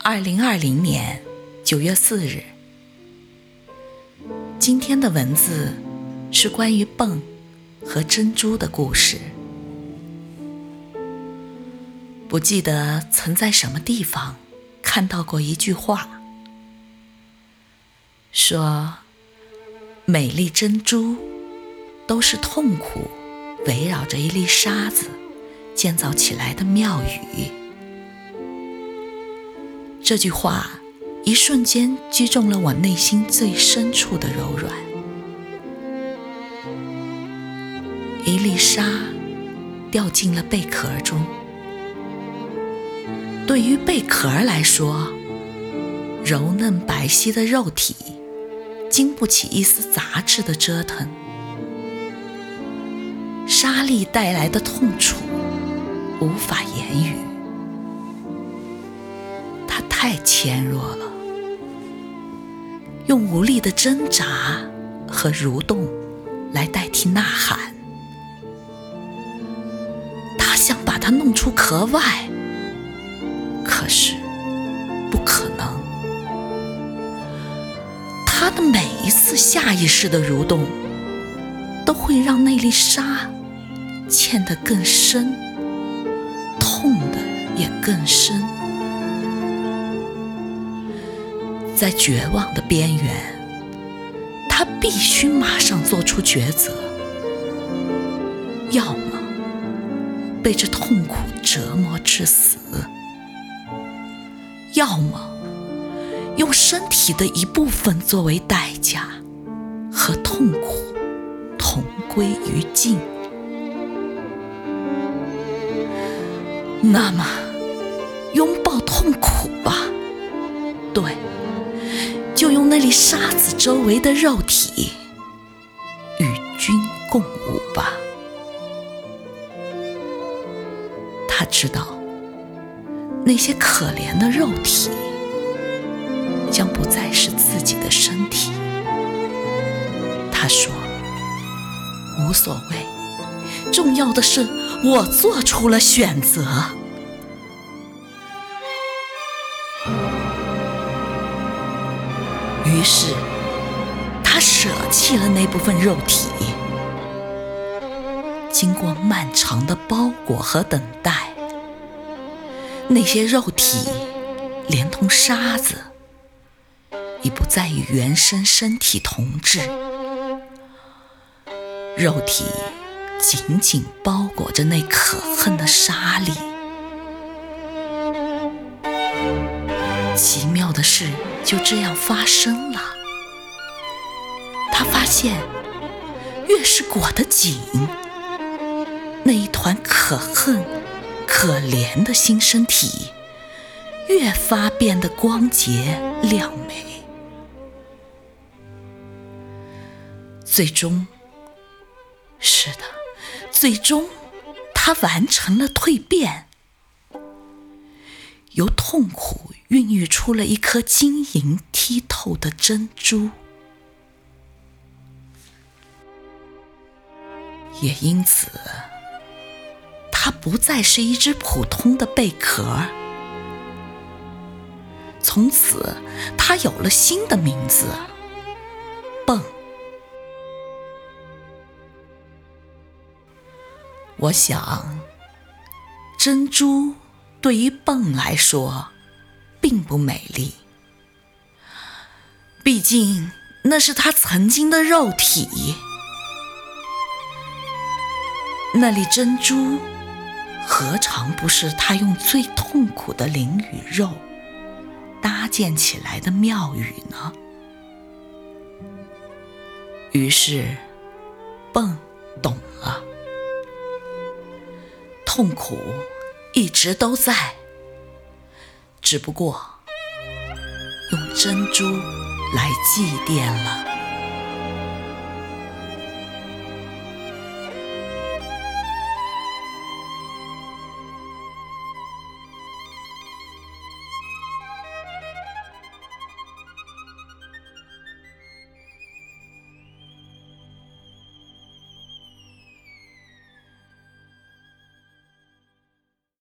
2020年9月4日。今天的文字是关于蚌和珍珠的故事。不记得曾在什么地方看到过一句话，说美丽珍珠都是痛苦围绕着一粒沙子建造起来的庙宇。这句话一瞬间击中了我内心最深处的柔软。一粒沙掉进了贝壳中，对于贝壳来说，柔嫩白皙的肉体经不起一丝杂质的折腾，沙粒带来的痛楚无法言语，它太纤弱了，用无力的挣扎和蠕动来代替呐喊。他想把它弄出壳外，可是不可能。他的每一次下意识的蠕动都会让那粒沙嵌得更深，痛得也更深。在绝望的边缘，他必须马上做出抉择，要么被这痛苦折磨致死，要么用身体的一部分作为代价，和痛苦同归于尽。那么拥抱痛苦吧，对，就用那粒沙子周围的肉体与君共舞吧。他知道那些可怜的肉体将不再是自己的身体。他说，无所谓，重要的是我做出了选择。于是他舍弃了那部分肉体。经过漫长的包裹和等待，那些肉体连同沙子已不再与原生身体同质，肉体紧紧包裹着那可恨的沙粒。奇妙的事就这样发生了。他发现越是裹得紧，那一团可恨可怜的新身体越发变得光洁亮美。最终，是的，最终他完成了蜕变，由痛苦孕育出了一颗晶莹剔透的珍珠。也因此，它不再是一只普通的贝壳。从此，它有了新的名字——蚌。我想，珍珠对于蚌来说并不美丽，毕竟那是它曾经的肉体。那粒珍珠何尝不是他用最痛苦的灵与肉搭建起来的庙宇呢？于是蚌懂了，痛苦一直都在，只不过用珍珠来祭奠了。